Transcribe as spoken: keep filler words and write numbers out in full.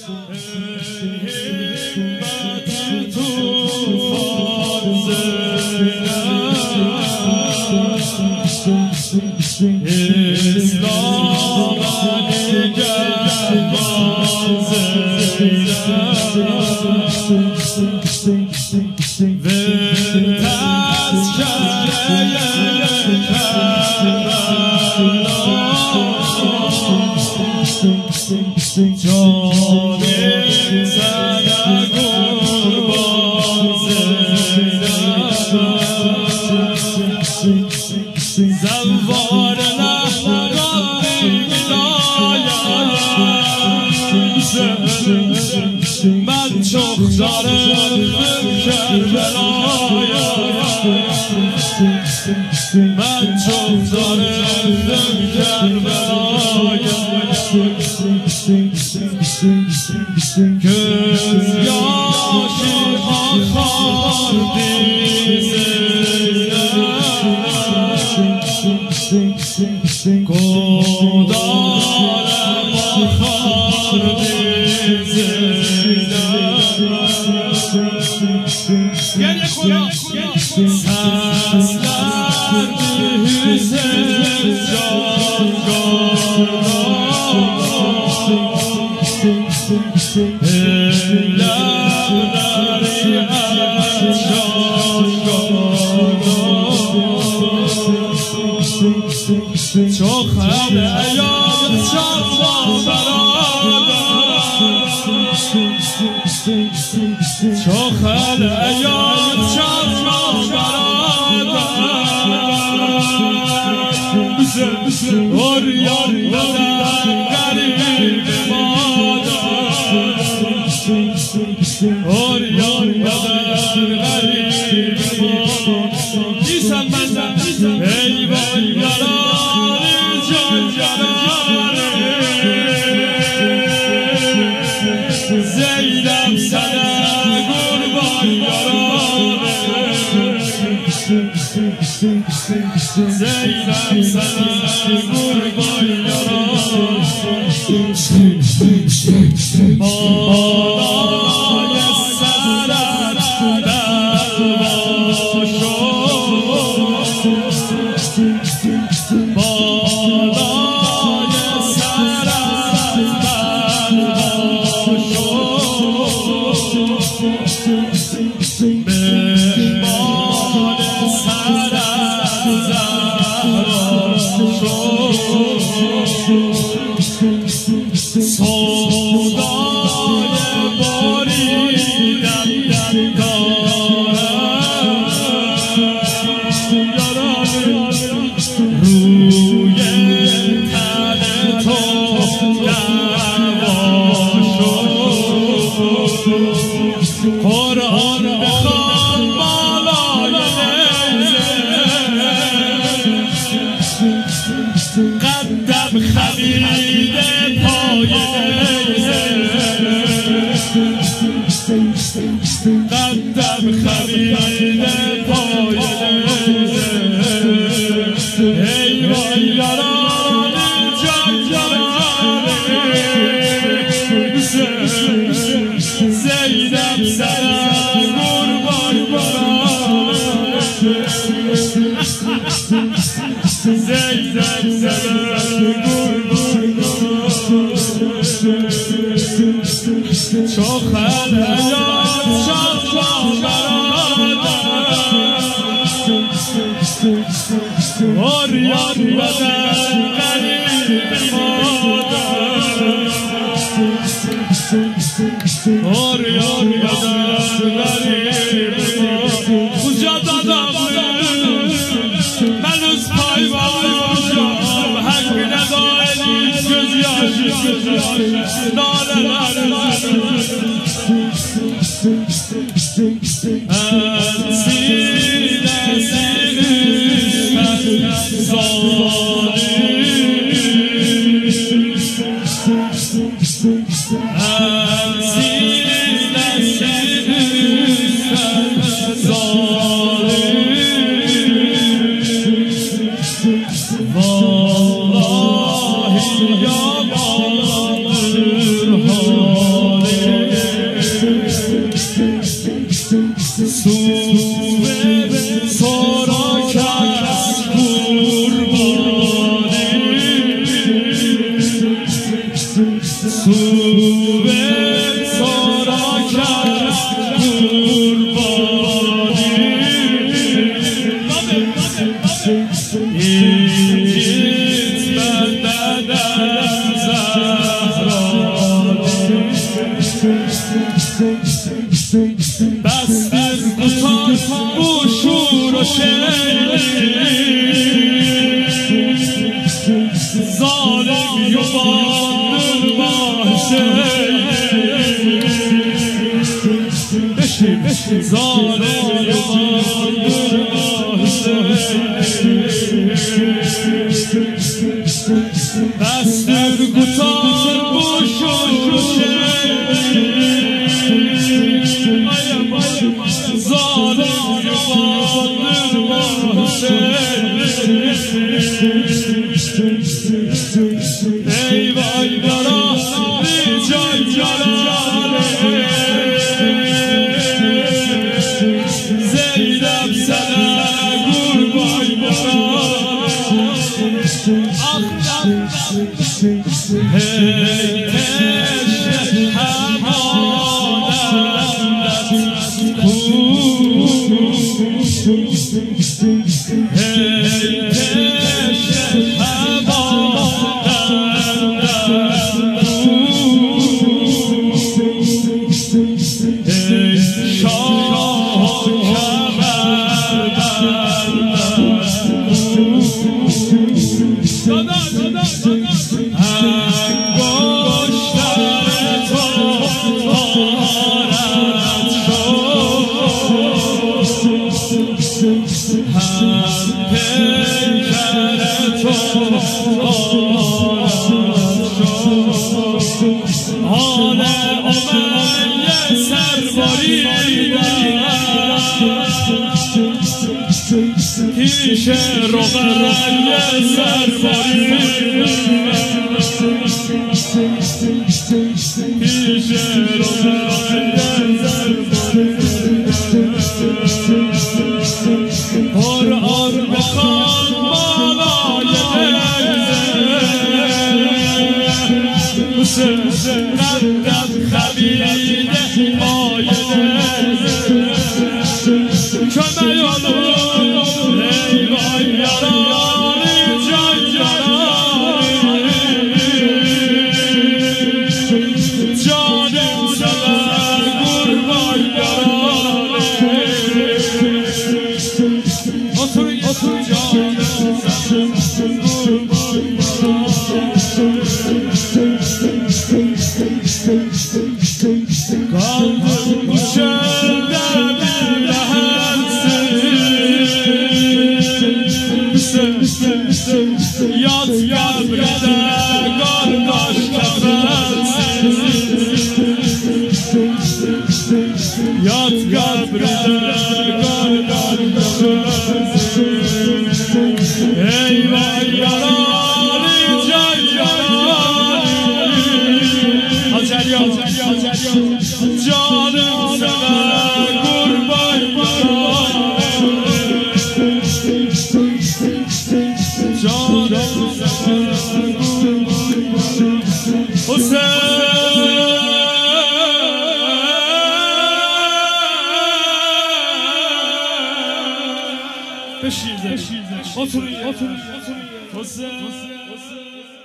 من çok darıldım Kerbela'ya, ben çok darıldım Kerbela'ya. Göz yaşı akar dizimden, Kodara bakar dizimden. Geriye kola, seslerdi Hüseyin Cangar'da, ellerleri el Cangar'da. Çok hele yar çatma beraber, çok hele yar çatma beraber. Or yar beden garibim adam, or yar beden garibim adam. Giysen benden eyvah yarar can yarar, Zeynep sana kurban yarar, Zeynep sana kurban yarar. Bana yeseler derbaşo, bana yeseler derbaşo, mehman eseler zehraşo. Sodaya baridem ruye tane to yavaşo, Kur'an bekan malaya قدم خمید پای قدم خمید پای ایوان یاران جان یاران، زینب سر قربان بران، Zeynep sana kurban. Çok hele yar çatma beraber, or yar beden garibim adam, or yar beden garibim adam. Kucada dağılır ben öz payvalmışam, hakkine dailik göz yaşı göz yaşı naleler ensinesi üstten zalim, ensinesi üstten zalim. Vallahi yalandır hal, سوء سارا کرد قربانی اینجیت بنددم زهرانی بستر قطار بوشور و شیری ظالم یوبان بشی بشی ظالم یوبان بستر قطار بوشور و شیری ظالم یوبان ای وای برا ریجای جلاله زینب زده گربای برا هی کشت همانندت هی کشت حال امیه سرباری پیش رقیه سرباری پیش رقیه سرباری قرآن بخوان بالای دلزه قدم خمیده آینه کمه یالو ای وای یارانی جای یارانی جانم زده گربای یارانی otur otur canım kaldım bu çölde bir lehensiz yat kabrede kardeş kefensiz yat kabrede kardeş eyvah yarani can yarani Hacer ya Hacer ya canım sana kurban yarani canım sana kurban Hüseyin Beşiğize, oturun, oturun, oturun.